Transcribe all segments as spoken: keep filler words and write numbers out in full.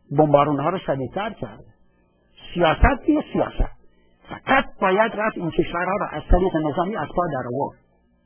بمبارون ها رو شدیدتر کرده. سیاست دیگه سیاست. فقط باید رفت این کشورها رو از طریق نظامی از پا در آورد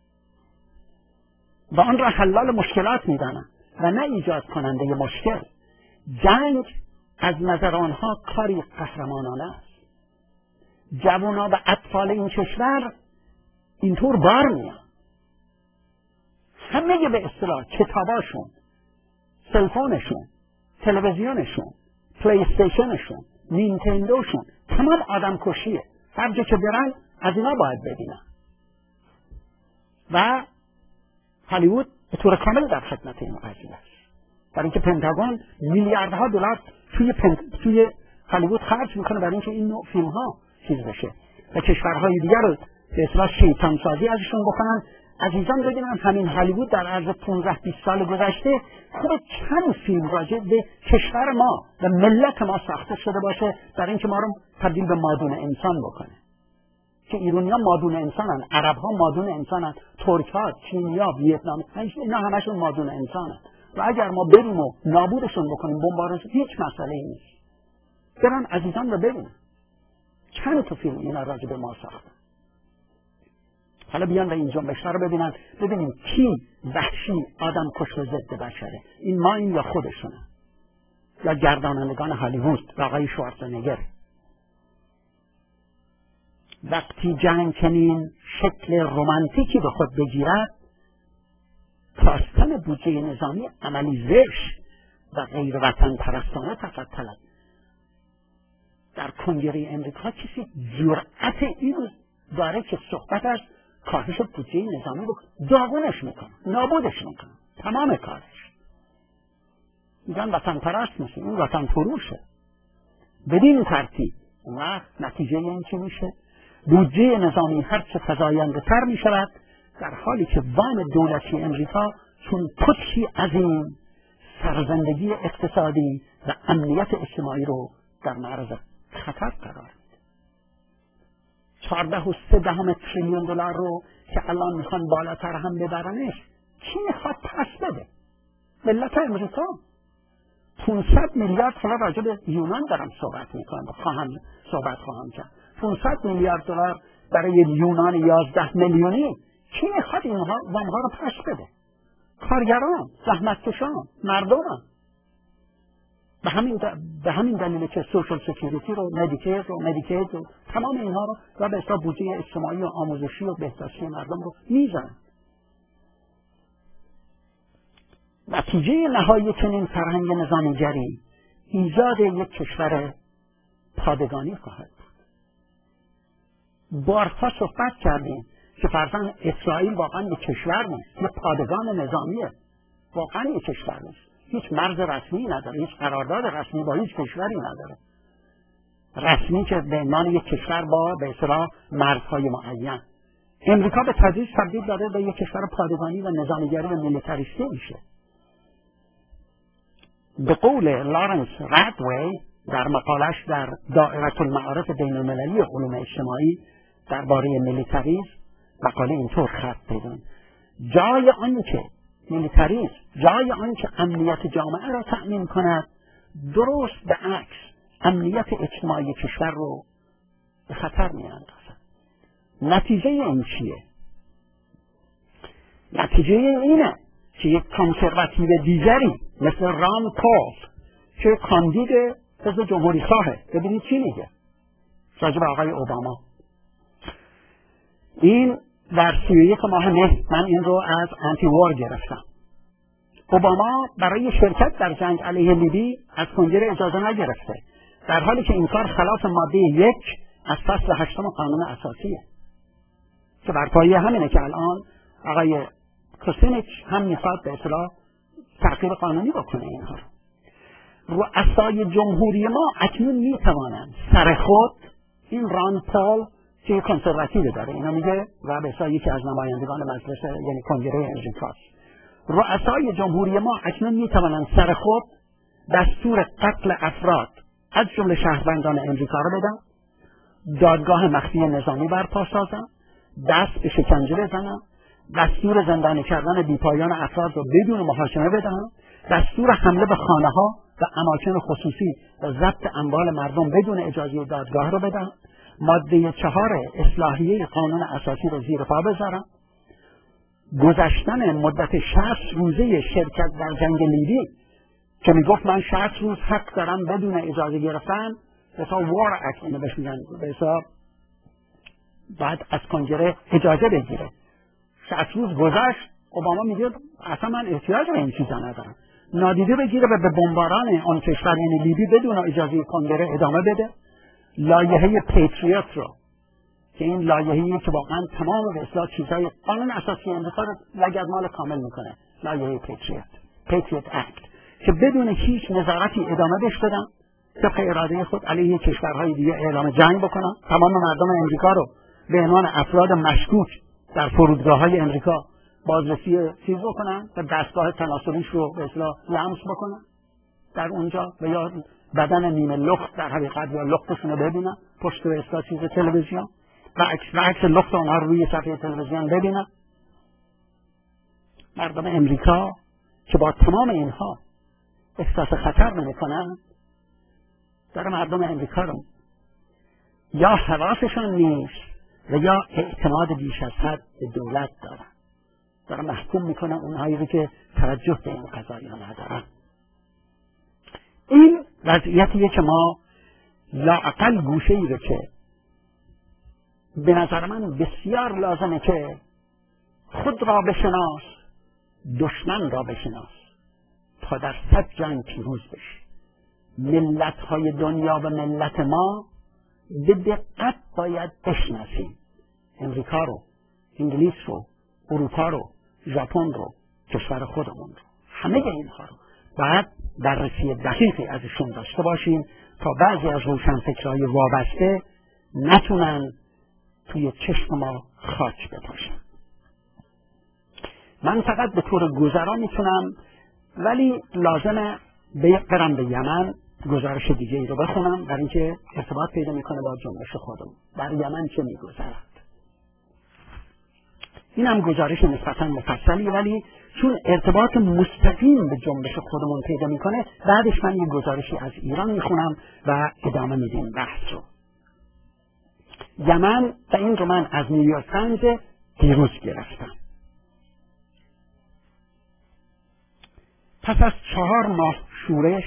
و آن را حلال مشکلات میدانند و نه ایجاد کننده مشکل. جنگ از نظر آنها کاری قهرمانانه است. جوانان و اطفال این کشور اینطور بار میان، همه به اصطلاح کتاباشون، سلفونشون، تلویزیونشون، پلی استیشنشون، نینتندوشون، تمام آدم کشیه. هر جا که برن از اینا باید ببینن و هالیوود به طور کامل در خدمت این قضیه است. برای اینکه پنتاگون میلیاردها دلار توی پنت... توی هالیوود خرج میکنه برای اینکه این نوع فیلم ها چیز بشه و کشورهای دیگر رو به اصطلاح شیطان سازی ازشون بکنن. عزیزان ببینن همین هالیوود در عرض پانزده بیست سال گذشته خود چند فیلم راجع به کشور ما و ملت ما ساخته شده باشه برای اینکه ما رو تبدیل به مادون انسان بکنه. که ایرانی‌ها مادون انسانن، عرب‌ها مادون انسانن، ترک‌ها، چینی‌ها، ویتنام، اینا همشون مادون انسانن و اگر ما بریم و نابودشون بکنیم، بمبارونشون، هیچ مسئله‌ای نیست. برن عزیزان رو ببینن چند تا فیلم اینا راجع به ما ساختن. حالا بیان و این جنبش رو ببینن، ببینیم کی وحشی آدم کش و ضد بشره، این ما این یا خودشونه یا گردانندگان هالیوود و آقای شوارزنگر. وقتی جنگ چنین شکل رمانتیکی به خود بگیرد، کاستن بودجه نظامی عملی زشت و غیر وطن پرستانه فقط طلب. در کنگره امریکا کسی جرأت اینو داره که صحبت از کاهش بودجه نظامی رو داغونش میکنه، نابودش میکنه، تمام کارش. میگن وطن پرست میشه، این وطن فروشه. بدین ترتیب اون وقت نتیجه این چی میشه؟ بودجه نظامی هر چه فزاینده تر میشود، در حالی که وام دولتی امریکا چون پشتی عظیم سرزندگی اقتصادی و امنیت اجتماعی رو در معرض خطر قرار میده. چهارده و سه دهم تریلیون دلار رو که الان میخوان بالاتر هم ببرنش، کی میخواد پس بده؟ ملت امریکا. پانصد میلیارد دلار راجع به یونان دارم صحبت میکنم، خواهم صحبت خواهم کرد. پانصد میلیارد دلار برای یونان یازده میلیونی، کی میخواد اینها وامها رو پس بده؟ کارگران، زحمتکشان، مردم. به همین به همین دلیل که سوشال سکیوریتی رو، مدیکر رو، مدیکید رو، تمام اینها رو و به اصطلاح بودجه اجتماعی و آموزشی و بهداشتی مردم رو میزنن. نتیجه نهایی چنین فرهنگ نظامیگری ایجاد یک کشور پادگانی خواهد بود. بارها صحبت کردیم که فرضاً اسرائیل واقعا یک کشور نیست، یک پادگان نظامیه، واقعا یک کشور نیست. هیچ مرز رسمی نداره، هیچ قرارداد رسمی با هیچ کشوری نداره، رسمی که به عنوان یک کشور با به اصطلاح مرزهای معین. امریکا به تدریج تبدیل داره به یک کشور پادگانی و نظامیگری و میلیتاریستی میشه. به قول لارنس رادوی در مقالش در دائره المعارف بین المللی علوم اجتماعی درباره میلیتاریسم، مقاله اینطور خط بدون: جای آن که میلیتاریسم جای آن که امنیت جامعه را تأمین کند، درست به عکس امنیت اجتماعی کشور رو به خطر می اندازد. نتیجه این چیه؟ نتیجه اینه که یک کنسرواتیو دیگری مثل ران پال که کاندید حزب جمهوری خواهه، ببینید چی میگه راجع به آقای اوباما. این در سی و یک ماه مه من این رو از آنتی وار گرفتم. اوباما برای شرکت در جنگ علیه لیبی از کنگره اجازه نگرفته، در حالی که این کار خلاف ماده یک از فصل هشتم قانون اساسیه که بر پایه همینه که الان آقای کوسینیچ هم میخواد به اصطلاح تغییر قانونی بکنه. اینها رو رؤسای جمهوری ما اکنون میتوانند سر خود، این ران پال که کنسرواتیو داره اینا میگه و به اصطلاح یکی از نمایندگان مجلس یعنی کنگره امریکاست، رؤسای جمهوری ما اکنون میتوانند سر خود دستور قتل افراد از جمله شهروندان امریکا رو بدن، دادگاه مخفی نظامی برپا سازن، دست به شکنجه بزنن، دستور زندانی کردن بیپایان افراد رو بدون محاکمه بدن، دستور حمله به خانه ها و اماکن خصوصی و ضبط اموال مردم بدون اجازه دادگاه رو بدن. ماده چهار اصلاحیه قانون اساسی رو زیر پا بذارن. گذشتن مدت شصت روزه شرکت در جنگ لیبی که میگفت من شصت روز حق دارم بدون اجازه گرفتن، به حساب وار اکت اینو بهش میگن، به حساب بعد از کنگره اجازه بگیره. شصت روز گذشت، اوباما میگه اصلا من احتیاج به این چیزا ندارم، نادیده بگیره و به بمباران آن کشور یعنی لیبی بدون اجازه کنگره ادامه بده. لایحه پیتریوت رو که این لایحه‌ای که واقعا تمام به اصلاح چیزای قانون اساسی امریکا رو لگدمال کامل میکنه، لایحه پیتریوت پیتریوت اکت، که بدون هیچ نظارتی ادامه بهش بدن، طبق اراده خود علیه کشورهای دیگه اعلام جنگ بکنن، تمام مردم امریکا رو به عنوان افراد مشکوک در فرودگاه‌های امریکا بازرسی چیز بکنن و دستگاه تناسلیش رو به اصلاح لمس بکنن در اونجا، و یا بدن نیمه لخت در حقیقت یا لختشون رو ببینن پشت به اصلاح چیز تلویزیون و عکس و عکس لخت اونها رو روی صفحه تلویزیون ببینن. مردم امریکا که با تمام اینها احساس خطر نمی‌کنن، در مردم امریکا رو یا حواسشون نیست و یا اعتماد بیش از حد به دولت دارن، دارن محکوم میکنن اونهایی رو که توجه به این قضایا ندارن. این وضعیتیه که ما لااقل گوشه‌ای رو که به نظر من بسیار لازمه که خود را بشناس، دشمن را بشناس تا در صد جنگ پیروز بشی. ملت‌های دنیا و ملت ما به دقت باید بشناسیم، امریکا رو، انگلیس رو، اروپا رو، ژاپن رو، کشور خودمون رو، همه اینها رو باید بررسی دقیقی ازشون داشته باشیم تا بعضی از روشنفکرهای وابسته نتونن توی چشم ما خاک بپاشن. من فقط به طور گذرا میتونم، ولی لازمه برم به یمن گزارش دیگه ای رو بخونم برای اینکه ارتباط پیدا میکنه با جنبش خودم. در یمن چه میگذرد؟ این هم گزارش نسبتا مفصلی، ولی چون ارتباط مستقیم به جنبش خودمون پیدا میکنه، بعدش من یه گزارشی از ایران میخونم و ادامه میدیم بحث رو. یمن، و این رو من از نیویورک تایمز دیروز گرفتم. پس از چهار ماه شورش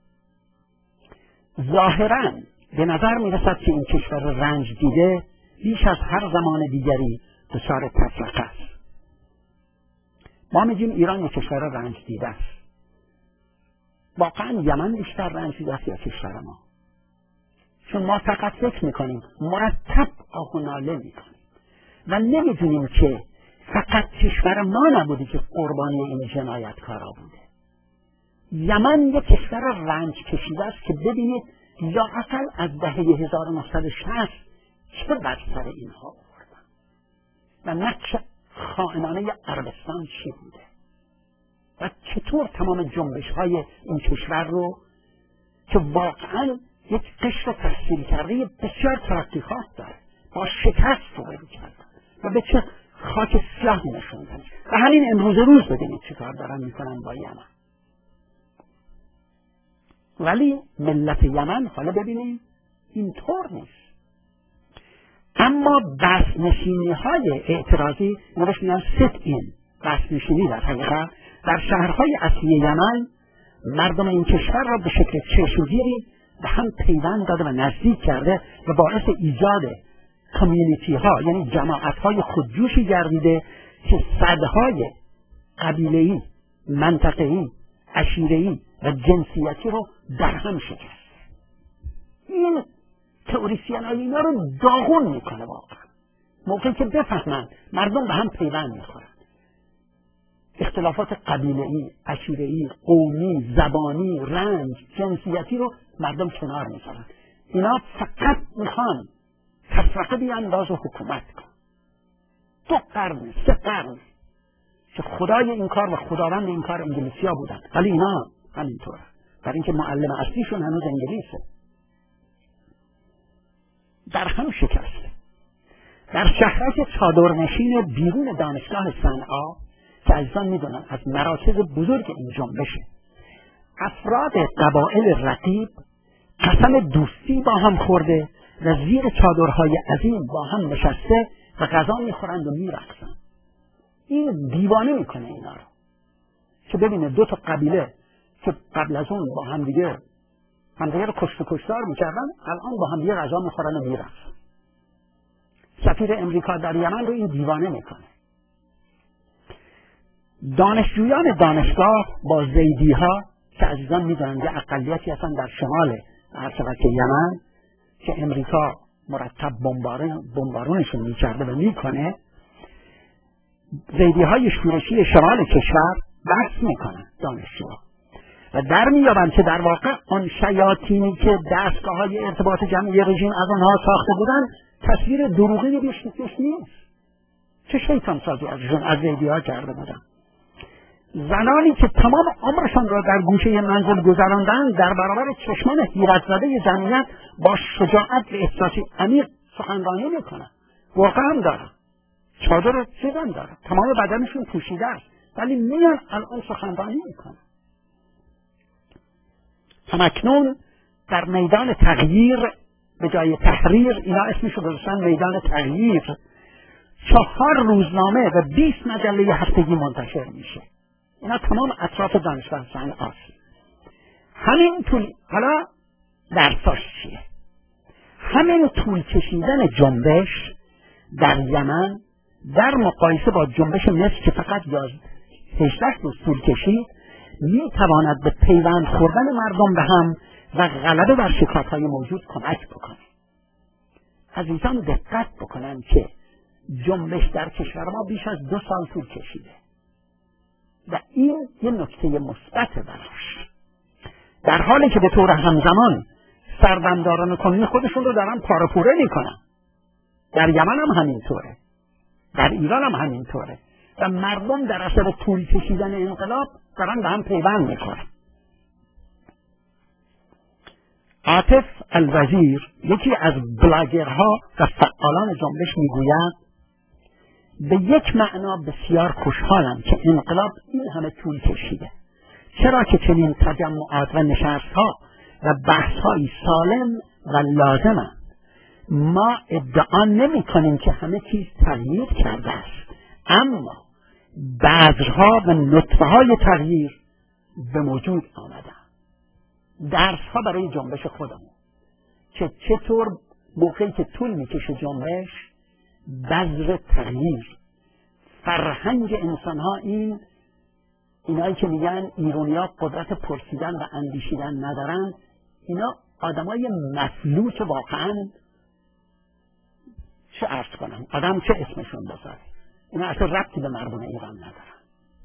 ظاهراً به نظر میرسد که این کشور رنج دیده بیش از هر زمان دیگری دچار تفرقه است. ما میگیم ایران یک کشور رنج دیده است. واقعاً یمن بیشتر رنج دیده است یا کشور ما؟ چون ما فقط فکر میکنیم، مرتب آه و ناله میکنیم و نمیدونیم که فقط کشور ما نبودی که قربانی این جنایتکارا بوده. یمن یک کشور رنج کشیده است که ببینید لااقل از دهه هزار و نهصد و شصت چه بر سر اینها آوردن و نقش خائنانه عربستان چی بوده و چطور تمام جنبش های این کشور رو که واقعا یک قشر تحصیل کرده بسیار ترقیخواه داره با شکست روبرو کردن و به چه خاک سیاه نشوندن. و همین امروز روز ببینید چه کار دارن میکنن با یمن. ولی ملت یمن حالا ببینید اینطور نیست. اما بسنشینی های اعتراضی نوشت میان ست این بسنشینی در حقیقت در شهرهای اصلی یمن مردم این کشور را به شکل چشمگیری به هم پیوند داده و نزدیک کرده و باعث ایجاد کامیونیتی ها یعنی جماعت های خودجوشی گردیده که صدهای قبیله‌ای، منطقه‌ای، عشیره‌ای و جنسیتی رو در هم شکست. این تئوریسین های اینا رو داغون میکنه واقعا. موقعی که بفهمن مردم به هم پیوند میخورن، اختلافات قبیله‌ای، عشیره‌ای، قومی، زبانی، رنج، جنسیتی رو مردم کنار میذارن. اینا فقط میخوان تفرقه بیانداز و حکومت کن. دو قرن، سه قرن که خدای این کار و خداوند این کار انگلیسی‌ها بودن، ولی اینا همینطوره، برای اینکه معلم اصلیشون هنوز انگلیسه. در هم شکسته. در شهرک چادرنشین بیرون دانشگاه صنعا که عزیزان میدونن از مراکز بزرگ این جنبشه، افراد قبایل رقیب قسم دوستی با هم خورده و زیر چادرهای عظیم با هم نشسته و غذا میخورند و میرقصند. این دیوانه میکنه اینا رو که ببینه دو تا قبیله که قبل از اون با هم دیگه همدیگه رو کشت و کشتار میکردن الان با هم دیگه غذا میخورن و میرقصن. سفیر امریکا در یمن رو این دیوانه میکنه. دانشجویان دانشگاه با زیدی ها که عزیزان میدونن یه اقلیتی هستن در شمال عرصبت یمن که امریکا مرتب بمبارون بمبارونشون میکرده و میکنه، زیدی های شورشی شمال کشور بحث میکنن دانشجوها و در میابند که در واقع آن شیاطینی که دستگاه های ارتباط جمعی رژیم از آنها ساخته بودن تصویر دروغی بیش نیست. چه شیطان سازی ازشون از زیدی ها کرده بودن. زنانی که تمام عمرشان را در گوشه منزل گذراندن در برابر چشمان حیرت زده جمعیت با شجاعت و احساسی عمیق سخنرانی میکنن. واقعا هم دارن، چادر چیز هم دارن، تمام بدنشون پوشیده است ولی میان الان سخنرانی میکنن. همکنون در میدان تغییر به جای تحریر، اینا اسمشو گذاشتن میدان تغییر، چهار روزنامه و بیست مجله هفتگی منتشر میشه. اینا تمام اطراف دانشگاه صنعاست. همین طول حالا درساش چیه؟ همین طول کشیدن جنبش در یمن در مقایسه با جنبش مصر که فقط هجده روز طول کشید میتواند به پیوند خوردن مردم به هم و غلبه بر شکاف‌های موجود کمک بکنه. عزیزان دقت بکنن که جنبش در کشور ما بیش از دو سال طول کشیده و این یه نکته مثبت براش، در حالی که به طور همزمان سردمداران کنونی خودشون رو دارن پاره پوره میکنن. در یمن هم همینطوره، در ایران هم همینطوره و مردم در اثر طول کشیدن انقلاب دارن به هم پیوند میکنن. عاطف الوزیر یکی از بلاگرها و فعالان جنبش میگوید به یک معنا بسیار خوشحالم که انقلاب این همه طول کشیده، چرا که چنین تجمعات و نشستها و بحث‌های سالم و لازمند. ما ادعا نمی کنیم که همه چیز تغییر کرده است، اما بذرها و نطفه‌های تغییر به موجود آمدن. درس‌ها برای جنبش خودمون که چطور موقعی که طول میکشه جنبش، بذر تغییر، فرهنگ انسان‌ها، این اینایی که میگن ایرونیا قدرت پرسیدن و اندیشیدن ندارن، اینا آدمای مفلوک واقعا، چه عرض کنم، آدم چه اسمشون بذاره، اینا اصلا ربطی به مردم ایران ندارن.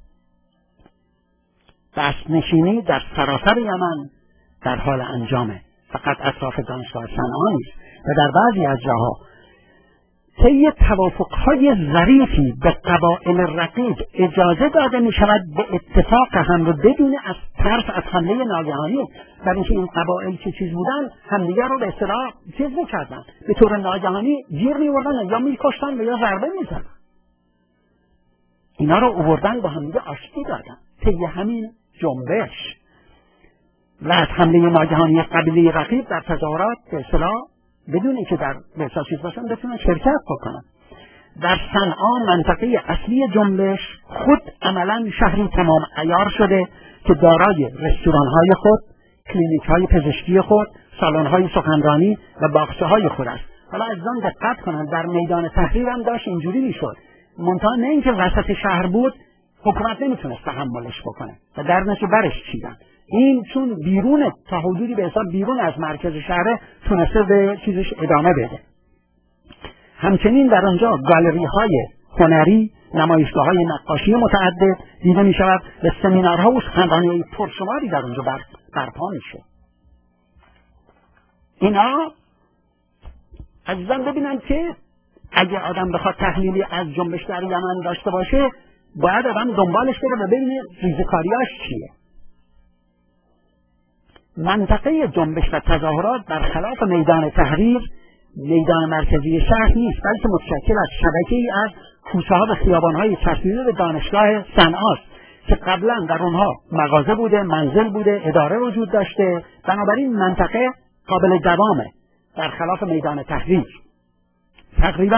دست نشینی در سراسر یمن در حال انجامه، فقط اطراف دانشگاه صنعا نیست و در بعضی از جاها طی توافق‌های ظریفی به قبایل رقیب اجازه داده می شود به اتفاق هم رو بدون از ترس از حمله ناگهانی، برای اینکه این قبایل چه چیز بودن همدیگر رو به اصطلاح چیز می‌کردن، به طور ناگهانی گیر می‌آوردن یا می‌کشتن و یا ضربه می‌زدن. اینا رو آوردن با همدیگه آشتی دادن طی همین جنبش و از حمله ناگهانی قبیله رقیب در تظاهرات به اصطلاح بدون اینکه در بسیار چیز باشن بتونن شرکت بکنن. در صنعا منطقه اصلی جنبش خود عملا شهری تمام عیار شده که دارای رستوران‌های خود، کلینیک‌های پزشکی خود، سالن‌های سخنرانی و باغچه‌های خود است. حالا عزیزان دقت کنن، در میدان تحریر هم داشت اینجوری میشد، منتها نه اینکه وسط شهر بود حکومت نمیتونست تحملش بکنه و در نتیجه برش چیدن. این چون بیرون تا حدودی به حساب بیرون از مرکز شهر تونسته به چیزش ادامه بده. همچنین در آنجا گالری های هنری، نمایشگاه های نقاشی متعدد دیده می شود و سمینارها و سخنرانی‌های پرشماری در آنجا بر برپا میشه. اینا عزیزان ببینن که اگه آدم بخواد تحلیلی از جنبش در یمن داشته باشه باید آدم دنبالش بره و ببینه ریزکاریاش چیه. منطقه جنبش و تظاهرات برخلاف میدان تحریر میدان مرکزی شهر نیست، بلکه متشکل از شبکه‌ای از کوچه‌ها و خیابان‌های چسبیده به دانشگاه صنعا است که قبلا در اونها مغازه بوده، منزل بوده، اداره وجود داشته، بنابراین منطقه قابل دوامه، برخلاف میدان تحریر. تقریبا